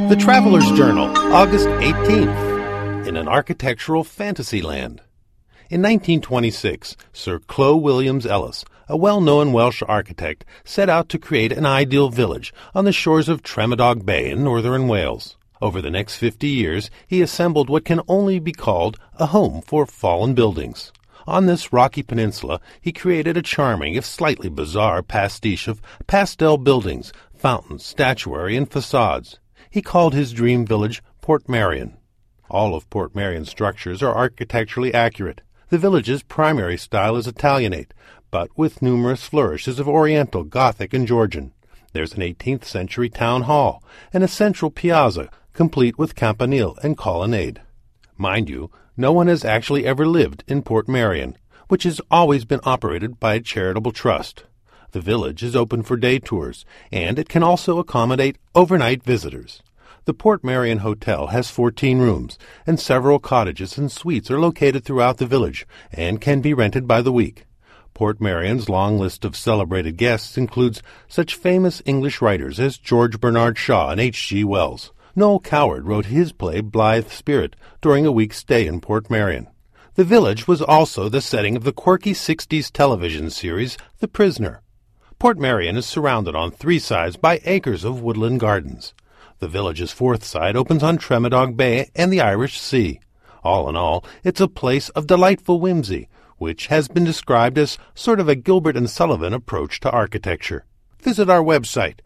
The Traveler's Journal, August 18th. In an architectural fantasy land. In 1926, Sir Clow Williams Ellis, a well-known Welsh architect, set out to create an ideal village on the shores of Tremedog Bay in northern Wales. Over the next 50 years, he assembled what can only be called a home for fallen buildings. On this rocky peninsula, he created a charming, if slightly bizarre, pastiche of pastel buildings, fountains, statuary, and facades. He called his dream village Portmeirion. All of Portmeirion's structures are architecturally accurate. The village's primary style is Italianate, but with numerous flourishes of Oriental, Gothic, and Georgian. There's an 18th century town hall and a central piazza, complete with campanile and colonnade. Mind you, no one has actually ever lived in Portmeirion, which has always been operated by a charitable trust. The village is open for day tours, and it can also accommodate overnight visitors. The Portmeirion Hotel has 14 rooms, and several cottages and suites are located throughout the village and can be rented by the week. Portmeirion's long list of celebrated guests includes such famous English writers as George Bernard Shaw and H.G. Wells. Noel Coward wrote his play Blithe Spirit during a week's stay in Portmeirion. The village was also the setting of the quirky 60s television series The Prisoner. Portmeirion is surrounded on 3 sides by acres of woodland gardens. The village's 4th side opens on Tremedog Bay and the Irish Sea. All in all, it's a place of delightful whimsy, which has been described as sort of a Gilbert and Sullivan approach to architecture. Visit our website,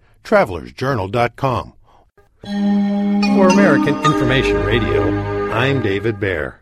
travelersjournal.com. For American Information Radio, I'm David Baer.